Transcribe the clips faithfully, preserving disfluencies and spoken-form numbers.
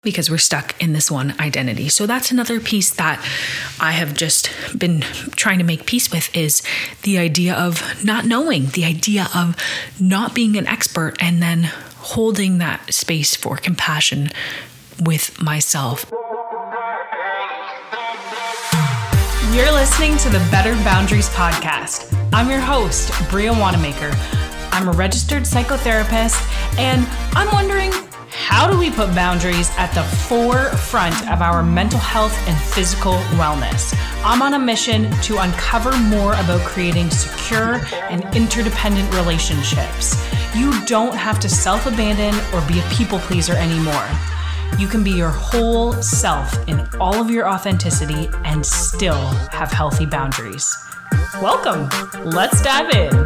because we're stuck in this one identity. So that's another piece that I have just been trying to make peace with, is the idea of not knowing, the idea of not being an expert, and then holding that space for compassion with myself. You're listening to the Better Boundaries podcast. I'm your host, Bria Wanamaker. I'm a registered psychotherapist, and I'm wondering, how do we put boundaries at the forefront of our mental health and physical wellness? I'm on a mission to uncover more about creating secure and interdependent relationships. You don't have to self-abandon or be a people pleaser anymore. You can be your whole self in all of your authenticity and still have healthy boundaries. Welcome. Let's dive in.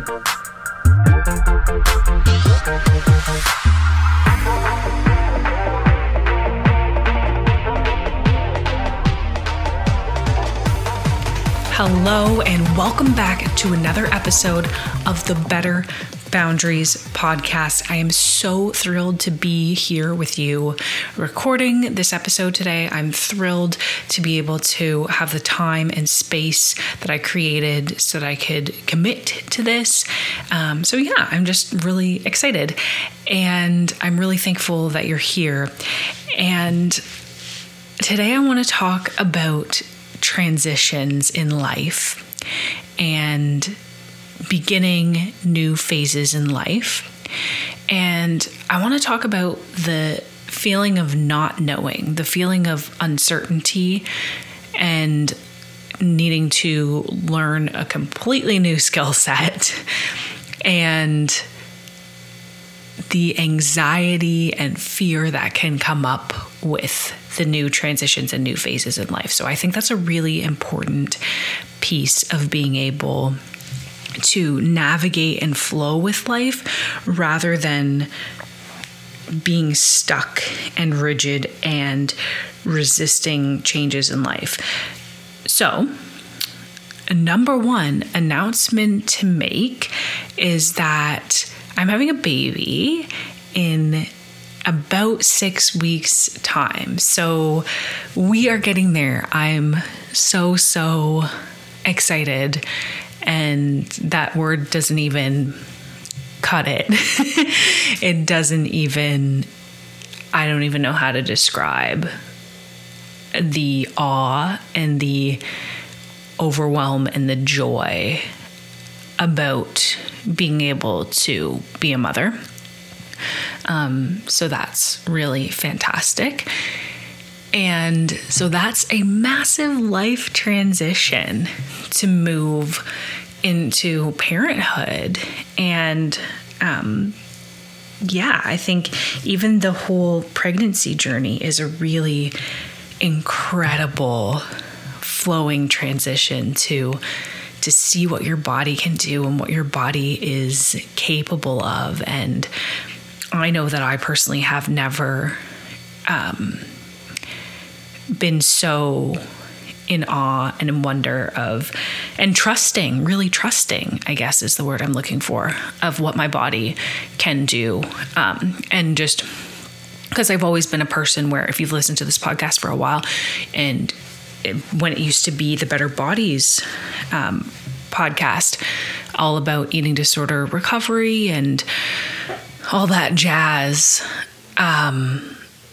Hello, and welcome back to another episode of the Better Boundaries podcast. I am so thrilled to be here with you recording this episode today. I'm thrilled to be able to have the time and space that I created so that I could commit to this. Um, so yeah, I'm just really excited, and I'm really thankful that you're here. And today I want to talk about transitions in life and beginning new phases in life. And I want to talk about the feeling of not knowing, the feeling of uncertainty, and needing to learn a completely new skill set, and the anxiety and fear that can come up with the new transitions and new phases in life. So I think that's a really important piece of being able to navigate and flow with life rather than being stuck and rigid and resisting changes in life. So, number one announcement to make is that I'm having a baby in about six weeks time. So we are getting there. I'm so, so excited. And that word doesn't even cut it. It doesn't even, I don't even know how to describe the awe and the overwhelm and the joy about being able to be a mother. Um, so that's really fantastic. And so that's a massive life transition to move into parenthood. And um, yeah, I think even the whole pregnancy journey is a really incredible flowing transition to to see what your body can do and what your body is capable of. And I know that I personally have never um, been so in awe and in wonder of, and trusting, really trusting, I guess is the word I'm looking for, of what my body can do. Um, and just because I've always been a person where, if you've listened to this podcast for a while, and it, when it used to be the Better Bodies um, podcast, all about eating disorder recovery and all that jazz. Um,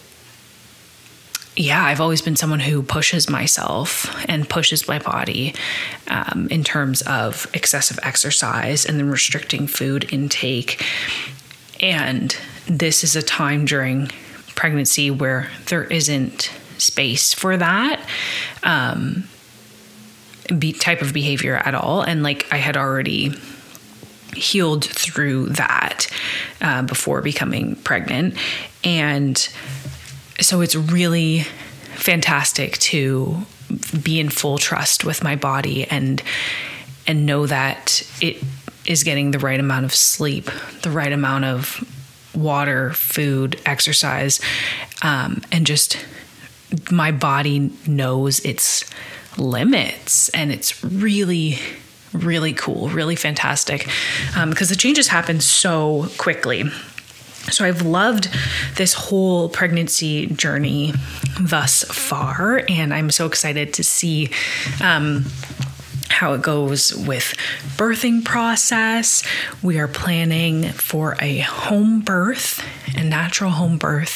yeah, I've always been someone who pushes myself and pushes my body um, in terms of excessive exercise and then restricting food intake. And this is a time during pregnancy where there isn't space for that um, be- type of behavior at all. And like I had already healed through that uh, before becoming pregnant. And so it's really fantastic to be in full trust with my body and and know that it is getting the right amount of sleep, the right amount of water, food, exercise, um, and just my body knows its limits. And it's really, really cool, really fantastic, um, because the changes happen so quickly. So I've loved this whole pregnancy journey thus far, and I'm so excited to see um, how it goes with birthing process. We are planning for a home birth, a natural home birth,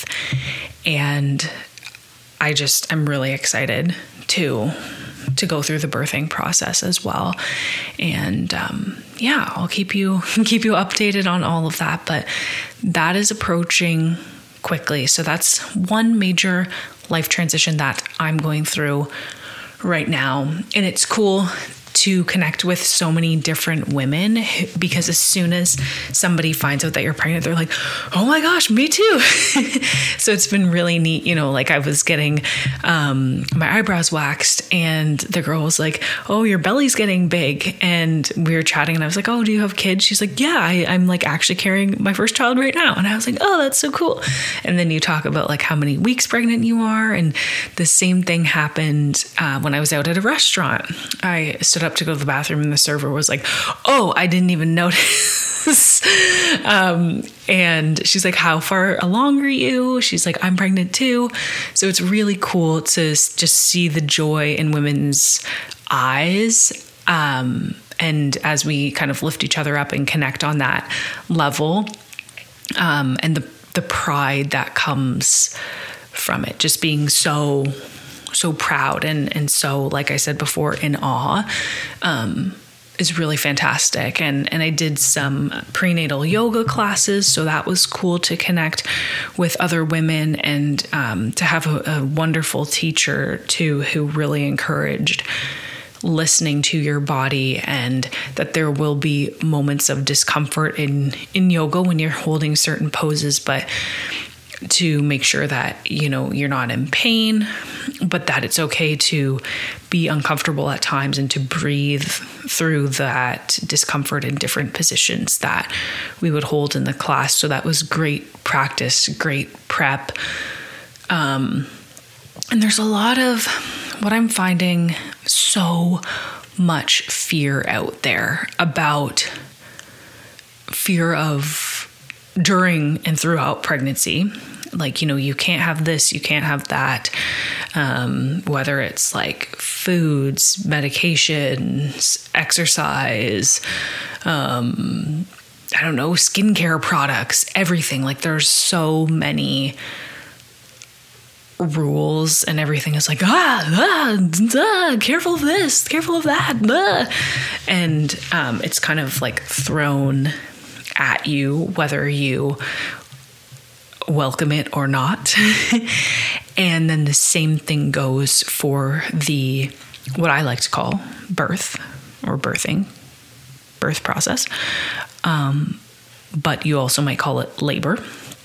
and I just, I'm really excited to to go through the birthing process as well. And um, yeah, I'll keep you keep you updated on all of that, but that is approaching quickly. So that's one major life transition that I'm going through right now. And it's cool to connect with so many different women, because as soon as somebody finds out that you're pregnant, they're like, oh my gosh, me too. So it's been really neat. You know, like I was getting um, my eyebrows waxed, and the girl was like, oh, your belly's getting big. And we were chatting, and I was like, oh, do you have kids? She's like, yeah, I, I'm like actually carrying my first child right now. And I was like, oh, that's so cool. And then you talk about like how many weeks pregnant you are. And the same thing happened uh, when I was out at a restaurant. I stood up to go to the bathroom, and the server was like, oh, I didn't even notice. um, and she's like, how far along are you? She's like, I'm pregnant too. So it's really cool to just see the joy in women's eyes. Um, and as we kind of lift each other up and connect on that level, um, and the, the pride that comes from it, just being so so proud and, and so, like I said before, in awe, um, is really fantastic. And, and I did some prenatal yoga classes, so that was cool to connect with other women, and um, to have a, a wonderful teacher too, who really encouraged listening to your body, and that there will be moments of discomfort in, in yoga when you're holding certain poses, but to make sure that, you know, you're not in pain, but that it's okay to be uncomfortable at times and to breathe through that discomfort in different positions that we would hold in the class. So that was great practice, great prep. Um, and there's a lot of what I'm finding, so much fear out there about fear of during and throughout pregnancy. Like, you know, you can't have this, you can't have that. Um, whether it's like foods, medications, exercise, um, I don't know, skincare products, everything. Like there's so many rules, and everything is like, ah, ah, ah careful of this, careful of that. Ah. And um, it's kind of like thrown at you, whether you welcome it or not. And then the same thing goes for the, what I like to call birth or birthing, birth process. Um, but you also might call it labor.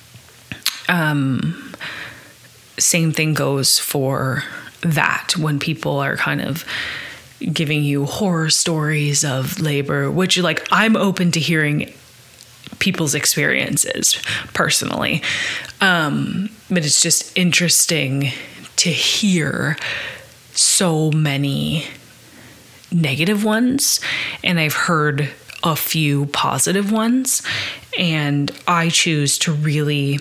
Um, same thing goes for that, when people are kind of giving you horror stories of labor, which like, I'm open to hearing people's experiences personally. Um, but it's just interesting to hear so many negative ones. And I've heard a few positive ones, and I choose to really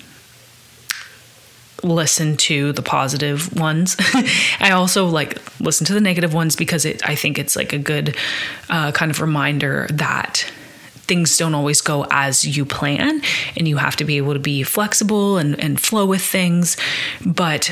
listen to the positive ones. I also like listen to the negative ones because it, I think it's like a good uh, kind of reminder that things don't always go as you plan, and you have to be able to be flexible and, and flow with things. But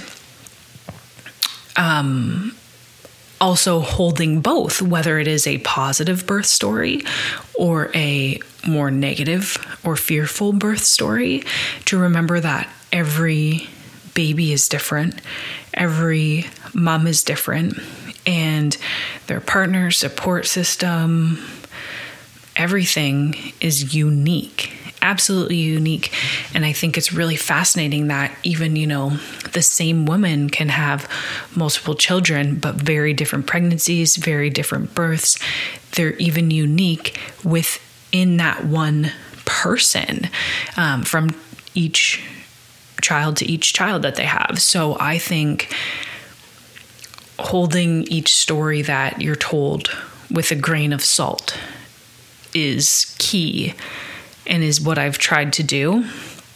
um, also holding both, whether it is a positive birth story or a more negative or fearful birth story, to remember that every baby is different, every mom is different, and their partner, support system, everything is unique, absolutely unique. And I think it's really fascinating that even, you know, the same woman can have multiple children, but very different pregnancies, very different births. They're even unique within that one person, um, from each child to each child that they have. So I think holding each story that you're told with a grain of salt is key, and is what I've tried to do.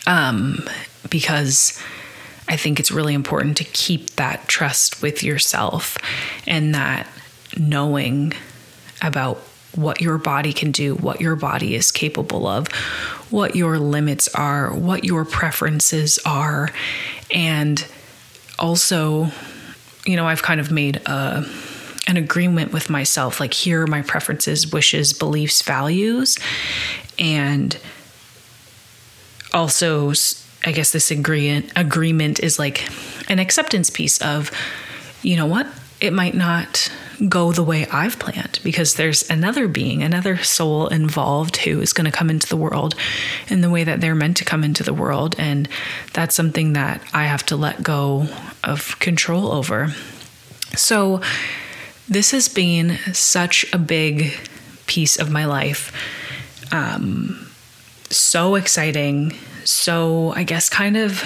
Um, because I think it's really important to keep that trust with yourself and that knowing about what your body can do, what your body is capable of, what your limits are, what your preferences are. And also, you know, I've kind of made a, an agreement with myself, like here are my preferences, wishes, beliefs, values. And also, I guess this agreement agreement is like an acceptance piece of, you know what, it might not go the way I've planned because there's another being, another soul involved who is going to come into the world in the way that they're meant to come into the world. And that's something that I have to let go of control over. So this has been such a big piece of my life. Um, so exciting. So I guess kind of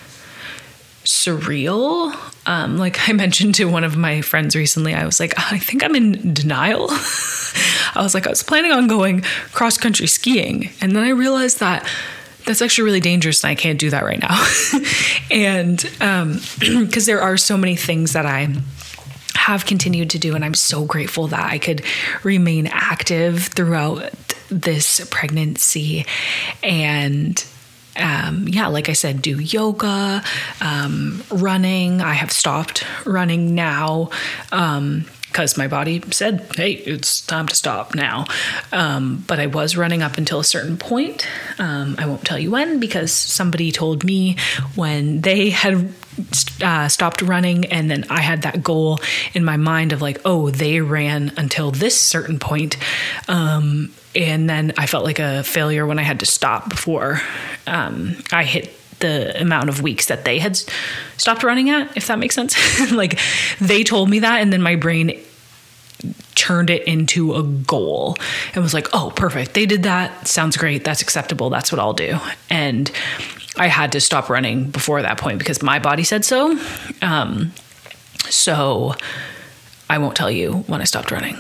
surreal. Um, like I mentioned to one of my friends recently, I was like, I think I'm in denial. I was like, I was planning on going cross country skiing. And then I realized that that's actually really dangerous and I can't do that right now. And um, because there are so many things that I have continued to do. And I'm so grateful that I could remain active throughout this pregnancy. And Um, yeah, like I said, do yoga, um, running. I have stopped running now, um, because my body said, hey, it's time to stop now. Um, but I was running up until a certain point. Um, I won't tell you when, because somebody told me when they had uh, stopped running, and then I had that goal in my mind of like, oh, they ran until this certain point. Um, And then I felt like a failure when I had to stop before um, I hit the amount of weeks that they had stopped running at, if that makes sense. Like they told me that, and then my brain turned it into a goal and was like, oh, perfect. They did that. Sounds great. That's acceptable. That's what I'll do. And I had to stop running before that point because my body said so. Um, so I won't tell you when I stopped running.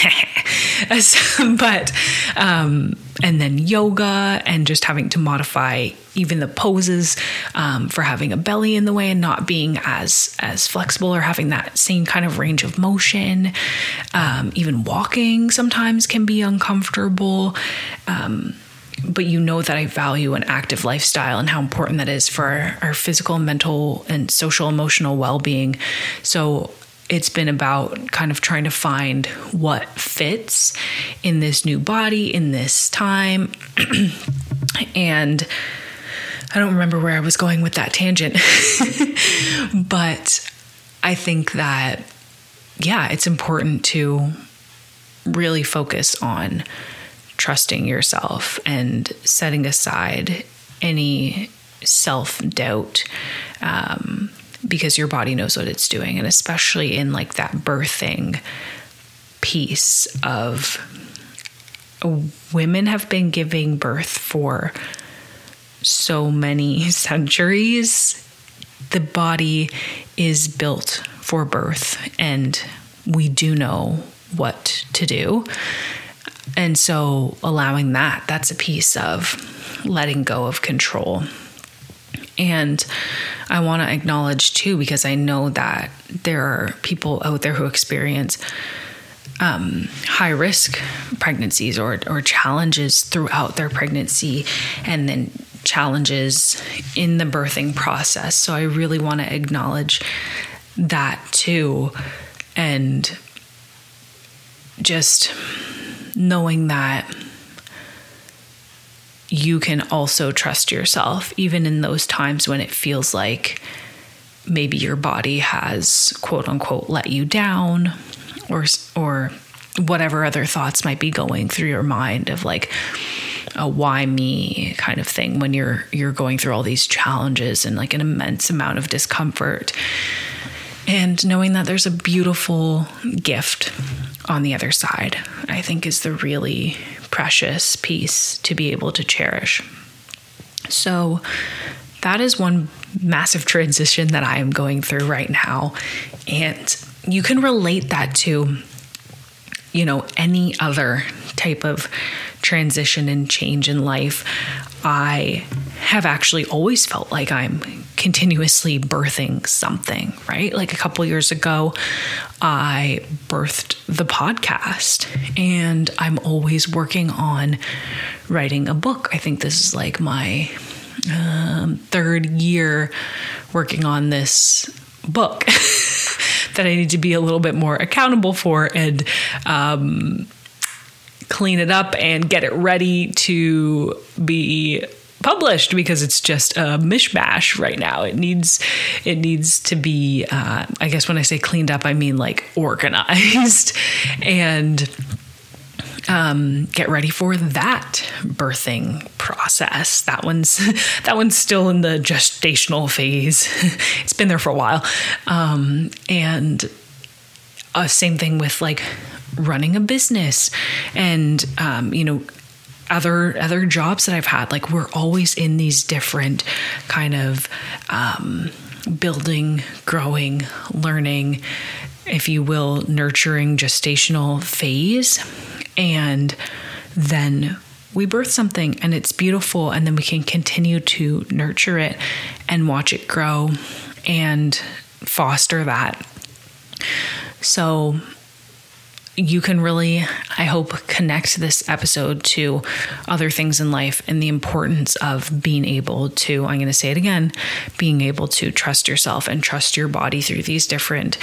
But, um, and then yoga and just having to modify even the poses, um, for having a belly in the way and not being as, as flexible or having that same kind of range of motion. Um, even walking sometimes can be uncomfortable. Um, but you know that I value an active lifestyle and how important that is for our, our physical, mental, and social, emotional well-being. So it's been about kind of trying to find what fits in this new body, in this time. And I don't remember where I was going with that tangent, but I think that, yeah, it's important to really focus on trusting yourself and setting aside any self-doubt, um, because your body knows what it's doing. And especially in like that birthing piece of women have been giving birth for so many centuries. The body is built for birth and we do know what to do. And so allowing that, that's a piece of letting go of control. And I want to acknowledge too, because I know that there are people out there who experience um, high risk pregnancies or, or challenges throughout their pregnancy and then challenges in the birthing process. So I really want to acknowledge that too. And just knowing that you can also trust yourself, even in those times when it feels like maybe your body has quote unquote let you down, or or whatever other thoughts might be going through your mind of like a why me kind of thing when you're you're going through all these challenges and like an immense amount of discomfort. And knowing that there's a beautiful gift on the other side, I think is the really precious piece to be able to cherish. So that is one massive transition that I am going through right now. And you can relate that to, you know, any other type of transition and change in life, I have actually always felt like I'm continuously birthing something, right? Like a couple years ago, I birthed the podcast, and I'm always working on writing a book. I think this is like my um, third year working on this book that I need to be a little bit more accountable for and um, clean it up and get it ready to be published, because it's just a mishmash right now. It needs, it needs to be, uh, I guess when I say cleaned up, I mean like organized and um, get ready for that birthing process. That one's, that one's still in the gestational phase. It's been there for a while. Um, and uh, same thing with like running a business and, um, you know, other other jobs that I've had. Like, we're always in these different kind of um, building, growing, learning, if you will, nurturing gestational phase. And then we birth something and it's beautiful, and then we can continue to nurture it and watch it grow and foster that. So you can really, I hope, connect this episode to other things in life and the importance of being able to, I'm going to say it again, being able to trust yourself and trust your body through these different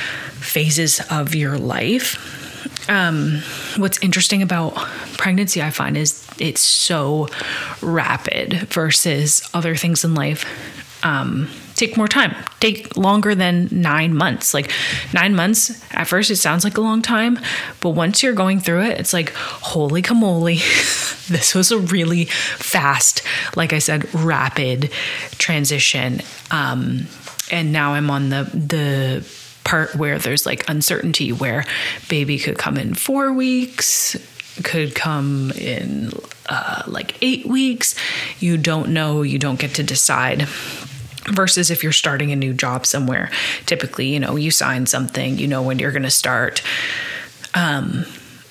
phases of your life. Um, what's interesting about pregnancy, I find, is it's so rapid versus other things in life. Um, take more time, take longer than nine months. Like nine months at first, it sounds like a long time, but once you're going through it, it's like, holy camole, this was a really fast, like I said, rapid transition. Um, and now I'm on the, the part where there's like uncertainty, where baby could come in four weeks, could come in uh, like eight weeks. You don't know, you don't get to decide. Versus if you're starting a new job somewhere, typically, you know, you sign something, you know when you're going to start. Um,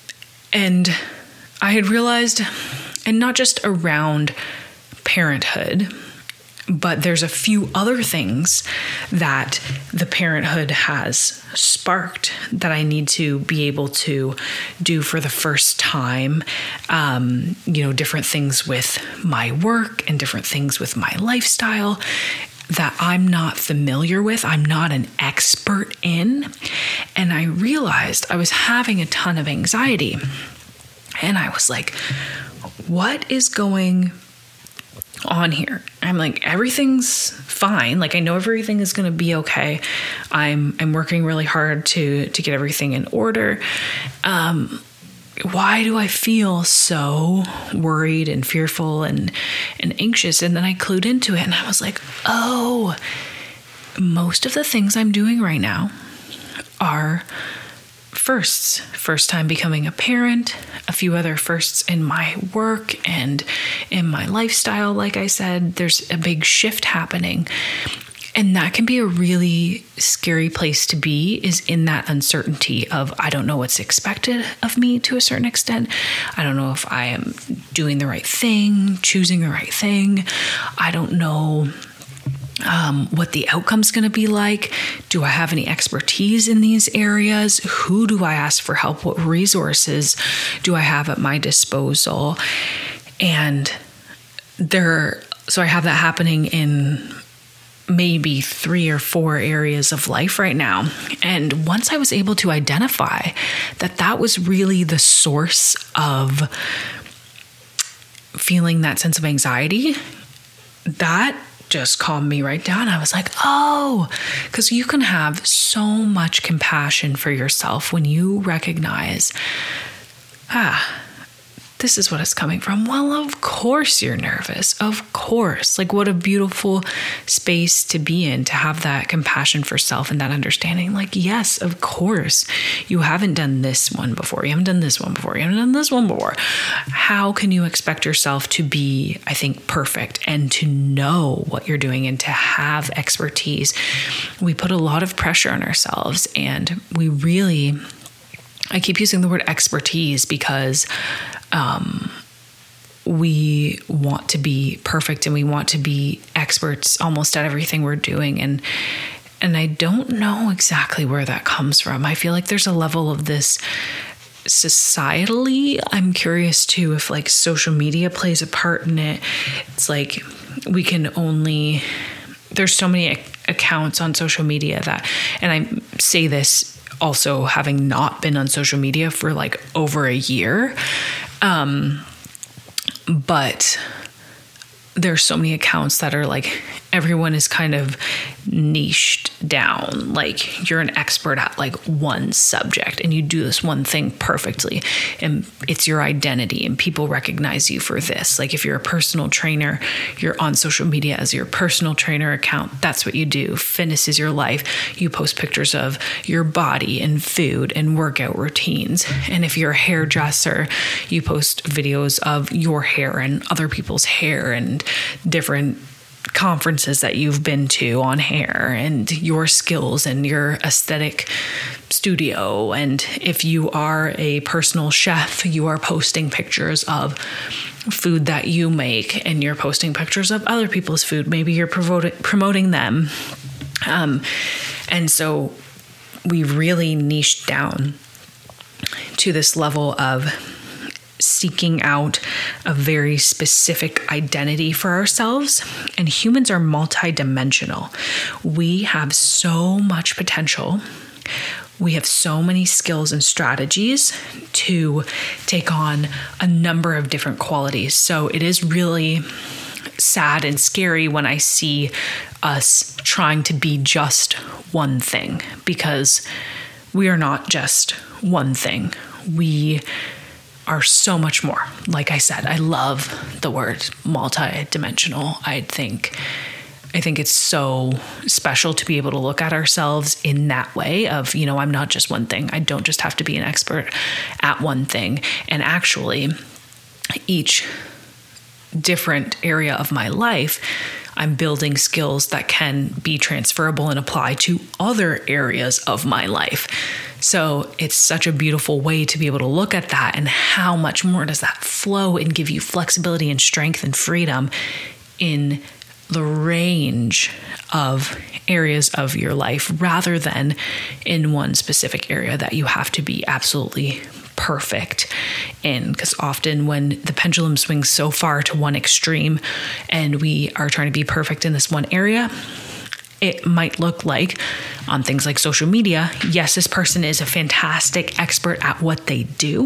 and I had realized, and not just around parenthood, but there's a few other things that the parenthood has sparked that I need to be able to do for the first time. Um, you know, different things with my work and different things with my lifestyle that I'm not familiar with, I'm not an expert in. And I realized I was having a ton of anxiety. And I was like, what is going on here? I'm like, everything's fine. Like, I know everything is going to be okay. I'm I'm working really hard to to get everything in order. Um, why do I feel so worried and fearful and, and anxious? And then I clued into it and I was like, oh, most of the things I'm doing right now are firsts. First time becoming a parent, a few other firsts in my work and in my lifestyle. Like I said, there's a big shift happening. And that can be a really scary place to be, is in that uncertainty of, I don't know what's expected of me to a certain extent. I don't know if I am doing the right thing, choosing the right thing. I don't know um, what the outcome's going to be like. Do I have any expertise in these areas? Who do I ask for help? What resources do I have at my disposal? And there, so I have that happening in maybe three or four areas of life right now. And once I was able to identify that that was really the source of feeling that sense of anxiety, that just calmed me right down. I was like, oh, because you can have so much compassion for yourself when you recognize, ah, this is what it's coming from. Well, of course you're nervous. Of course. Like, what a beautiful space to be in, to have that compassion for self and that understanding. Like, yes, of course. You haven't done this one before. You haven't done this one before. You haven't done this one before. How can you expect yourself to be, I think, perfect and to know what you're doing and to have expertise? We put a lot of pressure on ourselves, and we really, I keep using the word expertise because Um, we want to be perfect and we want to be experts almost at everything we're doing. And and I don't know exactly where that comes from. I feel like there's a level of this societally. I'm curious too if like social media plays a part in it. It's like we can only, there's so many accounts on social media that, and I say this also having not been on social media for like over a year. Um, But there's so many accounts that are like, everyone is kind of niched down. Like you're an expert at like one subject and you do this one thing perfectly and it's your identity and people recognize you for this. Like if you're a personal trainer, you're on social media as your personal trainer account. That's what you do. Fitness is your life. You post pictures of your body and food and workout routines. And if you're a hairdresser, you post videos of your hair and other people's hair and different conferences that you've been to on hair and your skills and your aesthetic studio. And if you are a personal chef, you are posting pictures of food that you make and you're posting pictures of other people's food. Maybe you're promoting promoting them. Um, and so we really niched down to this level of seeking out a very specific identity for ourselves. And humans are multidimensional. We have so much potential. We have so many skills and strategies to take on a number of different qualities. So it is really sad and scary when I see us trying to be just one thing, because we are not just one thing. We are so much more. Like I said, I love the word multidimensional. I think I think it's so special to be able to look at ourselves in that way of, you know, I'm not just one thing. I don't just have to be an expert at one thing. And actually, each different area of my life, I'm building skills that can be transferable and apply to other areas of my life. So it's such a beautiful way to be able to look at that, and how much more does that flow and give you flexibility and strength and freedom in the range of areas of your life, rather than in one specific area that you have to be absolutely perfect in. Because often when the pendulum swings so far to one extreme and we are trying to be perfect in this one area, it might look like on things like social media, yes, this person is a fantastic expert at what they do,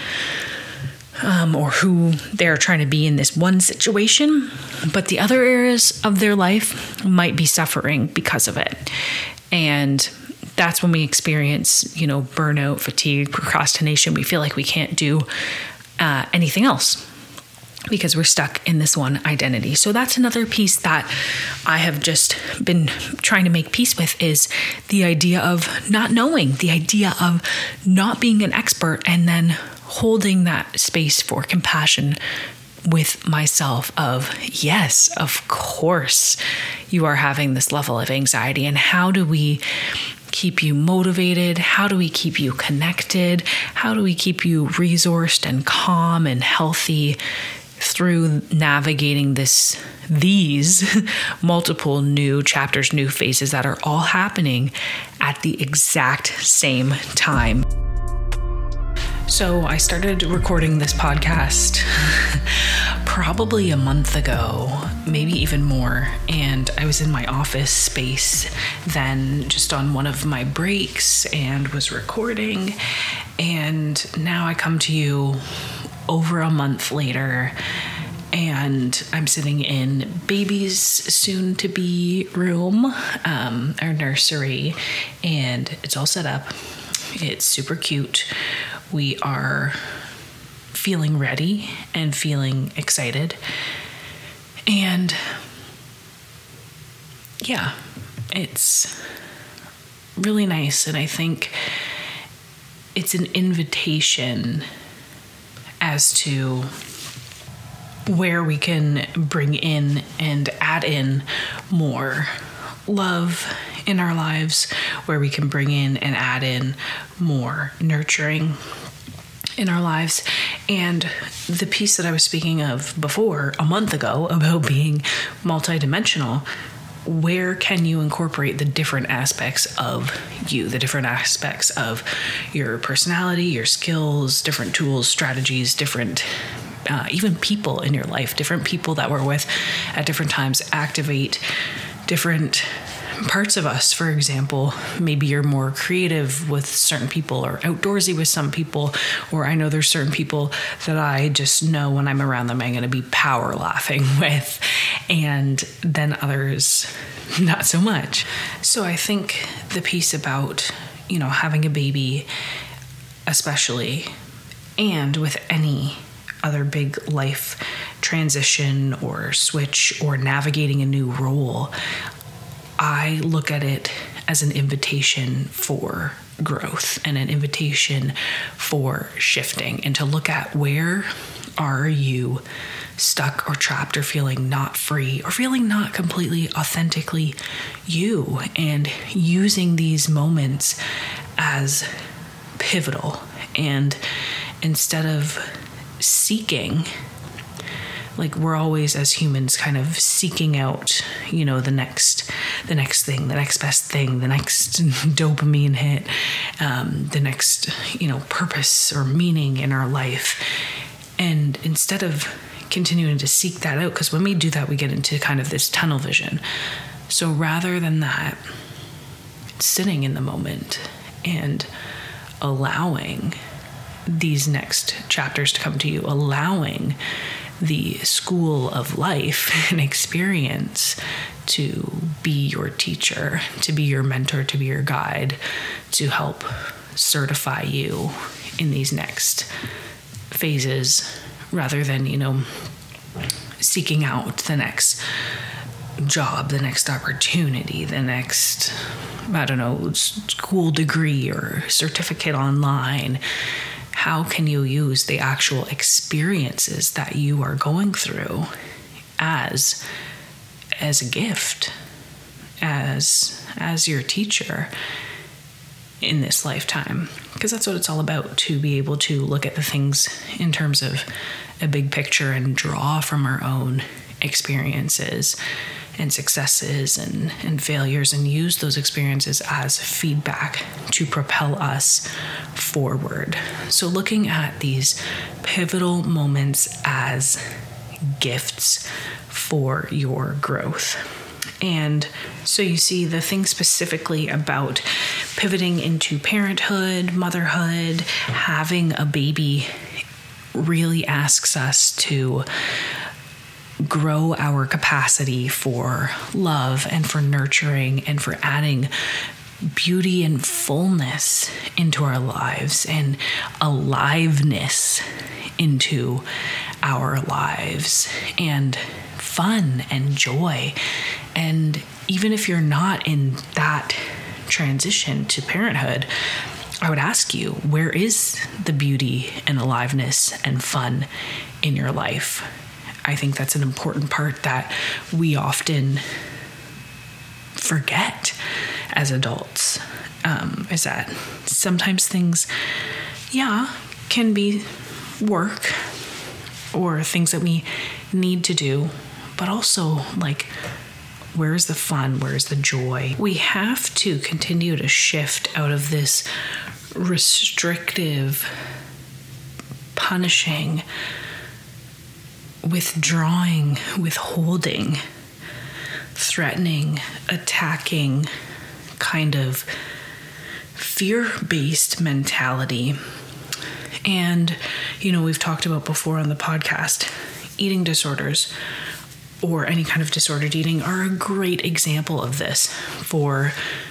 um, or who they're trying to be in this one situation, but the other areas of their life might be suffering because of it. And that's when we experience, you know, burnout, fatigue, procrastination. We feel like we can't do uh, anything else, because we're stuck in this one identity. So that's another piece that I have just been trying to make peace with, is the idea of not knowing, the idea of not being an expert, and then holding that space for compassion with myself of, yes, of course you are having this level of anxiety. And how do we keep you motivated? How do we keep you connected? How do we keep you resourced and calm and healthy through navigating this, these multiple new chapters, new phases that are all happening at the exact same time? So I started recording this podcast probably a month ago, maybe even more. And I was in my office space then, just on one of my breaks, and was recording. And now I come to you over a month later, and I'm sitting in baby's soon to be room, um, our nursery, and it's all set up. It's super cute. We are feeling ready and feeling excited. And yeah, it's really nice. And I think it's an invitation as to where we can bring in and add in more love in our lives, where we can bring in and add in more nurturing, in our lives. And the piece that I was speaking of before, a month ago, about being multidimensional, where can you incorporate the different aspects of you, the different aspects of your personality, your skills, different tools, strategies, different uh, even people in your life, different people that we're with at different times activate different parts of us. For example, maybe you're more creative with certain people or outdoorsy with some people, or I know there's certain people that I just know when I'm around them I'm going to be power laughing with, and then others not so much. So I think the piece about, you know, having a baby especially, and with any other big life transition or switch or navigating a new role, I look at it as an invitation for growth and an invitation for shifting, and to look at where are you stuck or trapped or feeling not free or feeling not completely authentically you, and using these moments as pivotal. And instead of seeking, like we're always as humans kind of seeking out, you know, the next, the next thing, the next best thing, the next dopamine hit, um, the next, you know, purpose or meaning in our life. And instead of continuing to seek that out, because when we do that, we get into kind of this tunnel vision. So rather than that, sitting in the moment and allowing these next chapters to come to you, allowing the school of life and experience to be your teacher, to be your mentor, to be your guide, to help certify you in these next phases, rather than, you know, seeking out the next job, the next opportunity, the next, I don't know, school degree or certificate online. How can you use the actual experiences that you are going through as as a gift, as as your teacher in this lifetime? Because that's what it's all about, to be able to look at the things in terms of a big picture and draw from our own experiences and successes and, and failures, and use those experiences as feedback to propel us forward. So looking at these pivotal moments as gifts for your growth. And so you see, the thing specifically about pivoting into parenthood, motherhood, having a baby really asks us to grow our capacity for love and for nurturing and for adding beauty and fullness into our lives and aliveness into our lives, and fun and joy. And even if you're not in that transition to parenthood, I would ask you, where is the beauty and aliveness and fun in your life? I think that's an important part that we often forget as adults, um, is that sometimes things, yeah, can be work or things that we need to do, but also, like, where's the fun? Where's the joy? We have to continue to shift out of this restrictive, punishing, withdrawing, withholding, threatening, attacking kind of fear-based mentality. And, you know, we've talked about before on the podcast, eating disorders or any kind of disordered eating are a great example of this for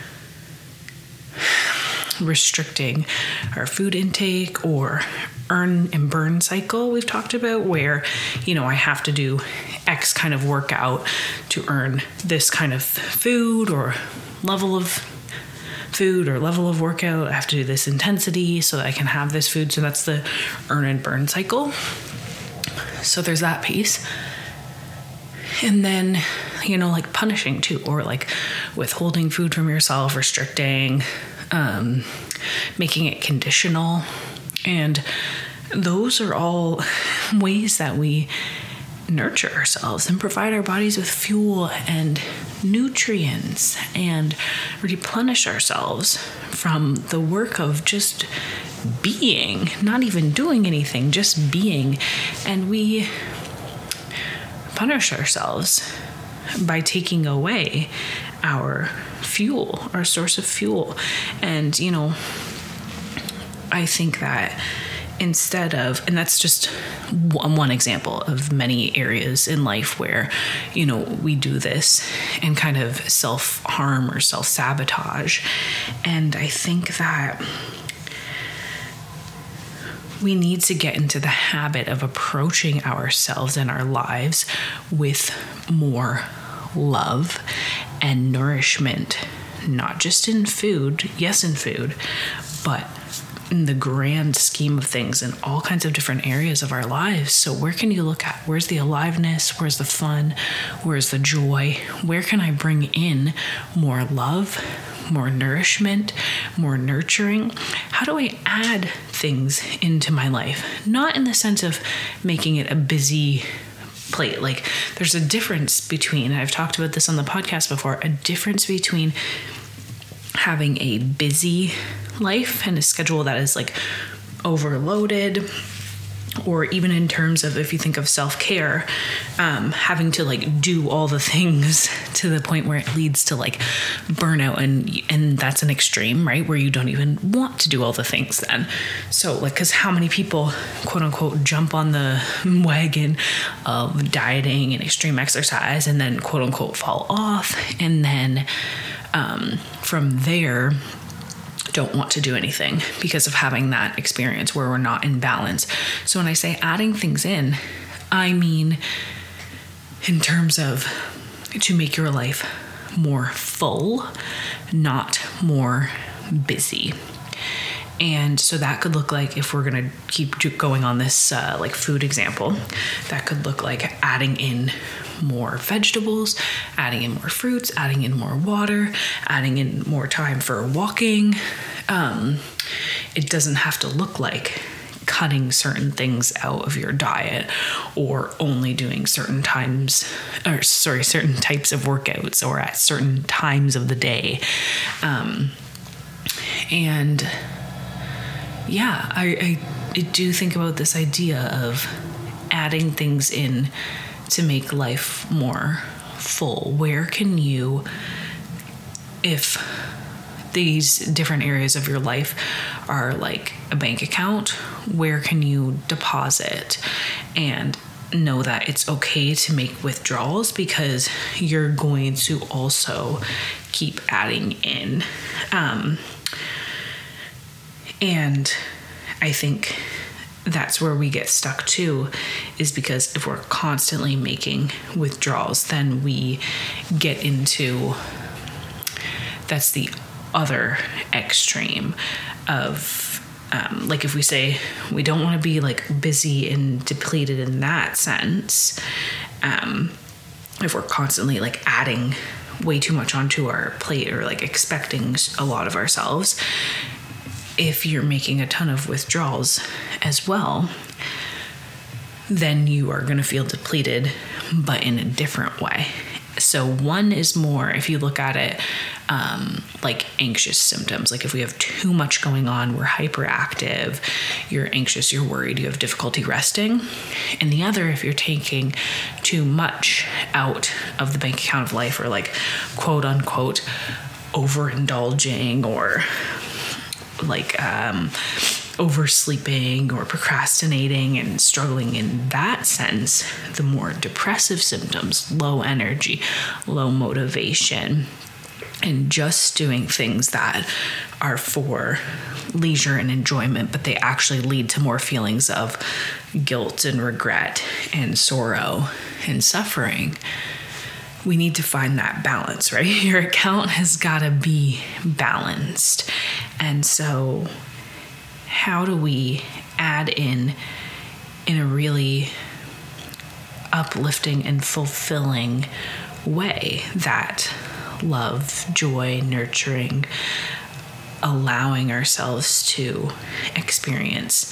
restricting our food intake, or earn and burn cycle we've talked about, where, you know, I have to do X kind of workout to earn this kind of food or level of food or level of workout. I have to do this intensity so that I can have this food. So that's the earn and burn cycle. So there's that piece. And then, you know, like punishing too, or like withholding food from yourself, restricting, um, making it conditional. And those are all ways that we nurture ourselves and provide our bodies with fuel and nutrients and replenish ourselves from the work of just being, not even doing anything, just being. And we punish ourselves by taking away our fuel, our source of fuel. And, you know, I think that instead of, and that's just one example of many areas in life where, you know, we do this and kind of self-harm or self-sabotage. And I think that we need to get into the habit of approaching ourselves and our lives with more love and nourishment, not just in food, yes, in food, but in the grand scheme of things in all kinds of different areas of our lives. So where can you look at? Where's the aliveness? Where's the fun? Where's the joy? Where can I bring in more love, more nourishment, more nurturing? How do I add things into my life? Not in the sense of making it a busy plate. Like, there's a difference between, I've talked about this on the podcast before, a difference between having a busy life and a schedule that is like overloaded, or even in terms of, if you think of self-care, um, having to like do all the things to the point where it leads to like burnout, and and that's an extreme, right? Where you don't even want to do all the things then. So like, because how many people, quote unquote, jump on the wagon of dieting and extreme exercise and then quote unquote fall off, and then um, from there don't want to do anything because of having that experience where we're not in balance. So when I say adding things in, I mean in terms of to make your life more full, not more busy. And so that could look like, if we're going to keep going on this uh, like food example, that could look like adding in more vegetables, adding in more fruits, adding in more water, adding in more time for walking. Um, it doesn't have to look like cutting certain things out of your diet or only doing certain times, or sorry, certain types of workouts or at certain times of the day. Um, and yeah, I, I, I do think about this idea of adding things in to make life more full. Where can you, if these different areas of your life are like a bank account, where can you deposit and know that it's okay to make withdrawals, because you're going to also keep adding in. Um, and I think that's where we get stuck too, is because if we're constantly making withdrawals, then we get into, that's the other extreme of, um, like if we say we don't want to be like busy and depleted in that sense, um, if we're constantly like adding way too much onto our plate or like expecting a lot of ourselves, if you're making a ton of withdrawals as well, then you are going to feel depleted, but in a different way. So one is more, if you look at it, um, like anxious symptoms, like if we have too much going on, we're hyperactive, you're anxious, you're worried, you have difficulty resting. And the other, if you're taking too much out of the bank account of life, or like quote unquote overindulging, or like um, oversleeping or procrastinating and struggling in that sense, the more depressive symptoms, low energy, low motivation, and just doing things that are for leisure and enjoyment, but they actually lead to more feelings of guilt and regret and sorrow and suffering. We need to find that balance, right? Your account has got to be balanced. And so how do we add in, in a really uplifting and fulfilling way, that love, joy, nurturing, allowing ourselves to experience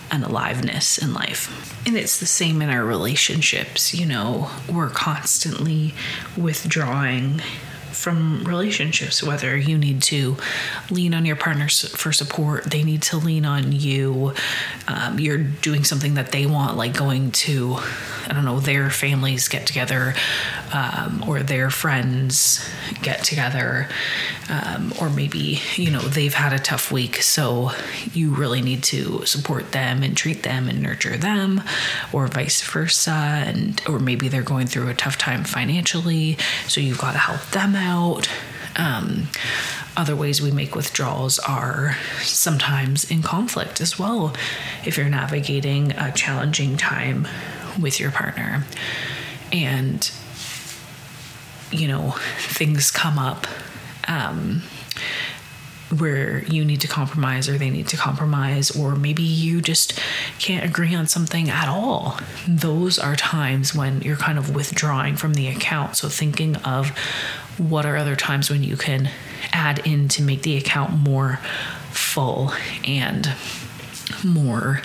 an aliveness in life. And it's the same in our relationships. You know, we're constantly withdrawing from relationships, whether you need to lean on your partner for support, they need to lean on you, um, you're doing something that they want, like going to, I don't know, their families get together, um, or their friends get together, um, or maybe, you know, they've had a tough week, so you really need to support them and treat them and nurture them, or vice versa, and or maybe they're going through a tough time financially, so you've got to help them out. Um, other ways we make withdrawals are sometimes in conflict as well. If you're navigating a challenging time with your partner and, you know, things come up um, where you need to compromise or they need to compromise, or maybe you just can't agree on something at all. Those are times when you're kind of withdrawing from the account. So thinking of what are other times when you can add in to make the account more full and more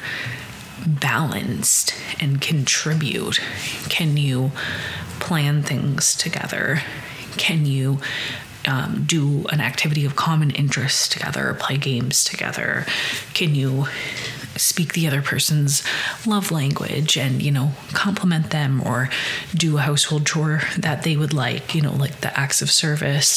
balanced and contribute. Can you plan things together? Can you um, do an activity of common interest together, play games together? Can you speak the other person's love language and, you know, compliment them, or do a household chore that they would like, you know, like the acts of service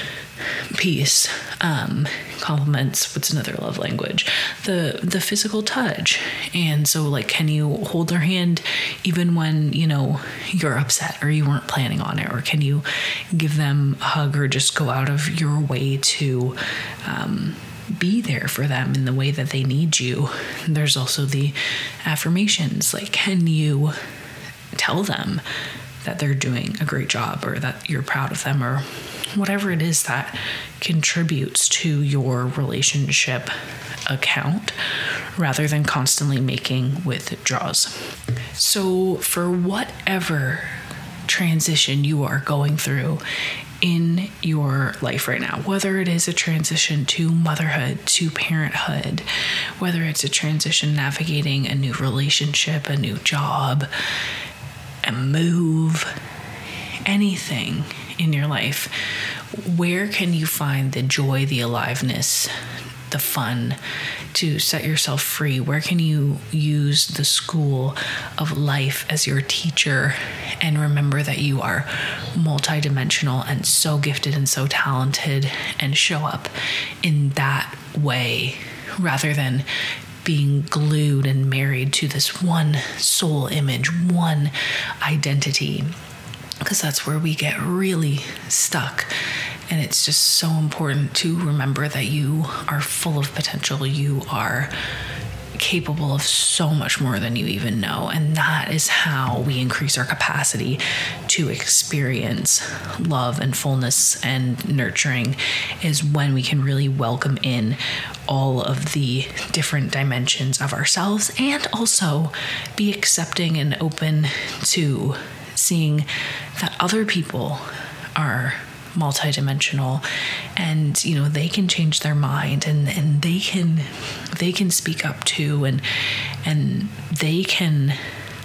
piece, um, compliments, what's another love language? The, the physical touch. And so, like, can you hold their hand even when, you know, you're upset or you weren't planning on it? Or can you give them a hug or just go out of your way to, um, be there for them in the way that they need you? There's also the affirmations. Like, can you tell them that they're doing a great job, or that you're proud of them, or whatever it is that contributes to your relationship account, rather than constantly making withdrawals. So for whatever transition you are going through in your life right now, whether it is a transition to motherhood, to parenthood, whether it's a transition navigating a new relationship, a new job, a move, anything in your life, where can you find the joy, the aliveness, the fun to set yourself free? Where can you use the school of life as your teacher and remember that you are multidimensional and so gifted and so talented, and show up in that way rather than being glued and married to this one soul image, one identity? Because that's where we get really stuck. And it's just so important to remember that you are full of potential. You are capable of so much more than you even know. And that is how we increase our capacity to experience love and fullness and nurturing, is when we can really welcome in all of the different dimensions of ourselves, and also be accepting and open to seeing that other people are multidimensional, and, you know, they can change their mind, and, and they can they can speak up too, and and they can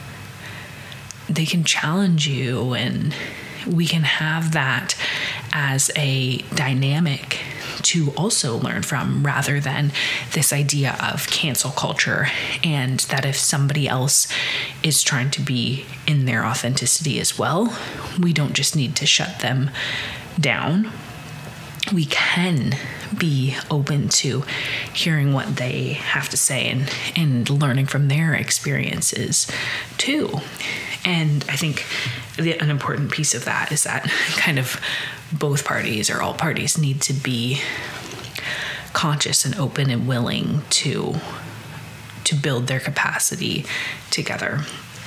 they can challenge you, and we can have that as a dynamic to also learn from, rather than this idea of cancel culture, and that if somebody else is trying to be in their authenticity as well, we don't just need to shut them down. We can be open to hearing what they have to say, and, and learning from their experiences too. And I think the, an important piece of that is that kind of both parties, or all parties, need to be conscious and open and willing to to build their capacity together.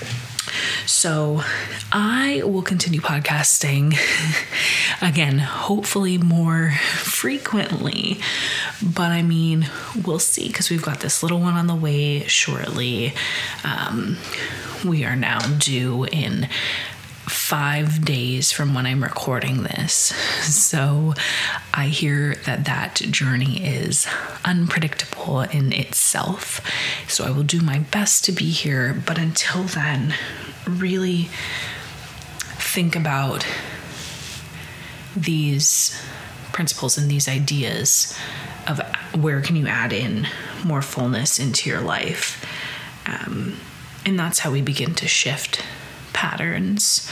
So I will continue podcasting again, hopefully more frequently, but I mean, we'll see, because we've got this little one on the way shortly. Um, we are now due in five days from when I'm recording this. So I hear that that journey is unpredictable in itself. So I will do my best to be here. But until then, really think about these principles and these ideas of where can you add in more fullness into your life. Um, and that's how we begin to shift patterns.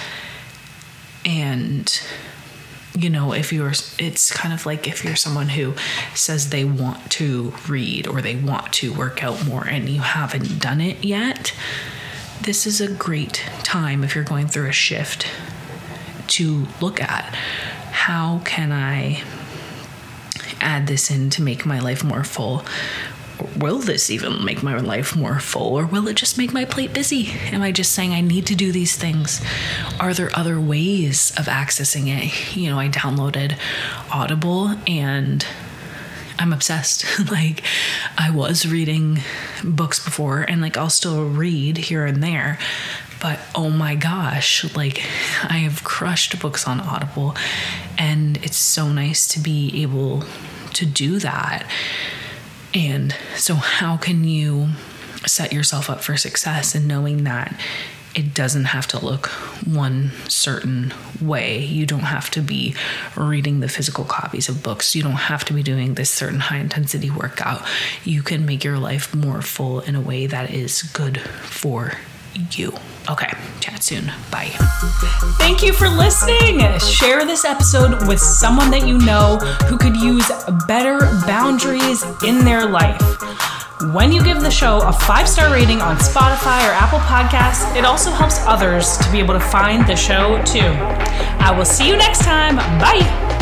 And, you know, if you're, it's kind of like if you're someone who says they want to read or they want to work out more and you haven't done it yet, this is a great time if you're going through a shift to look at how can I add this in to make my life more full. Will this even make my life more full, or will it just make my plate busy? Am I just saying I need to do these things? Are there other ways of accessing it? You know, I downloaded Audible and I'm obsessed. Like, I was reading books before, and like I'll still read here and there, but oh my gosh, like I have crushed books on Audible, and it's so nice to be able to do that. And so how can you set yourself up for success in knowing that it doesn't have to look one certain way? You don't have to be reading the physical copies of books. You don't have to be doing this certain high intensity workout. You can make your life more full in a way that is good for you. Okay, chat soon. Bye. Thank you for listening. Share this episode with someone that you know who could use better boundaries in their life. When you give the show a five-star rating on Spotify or Apple Podcasts, it also helps others to be able to find the show too. I will see you next time. Bye.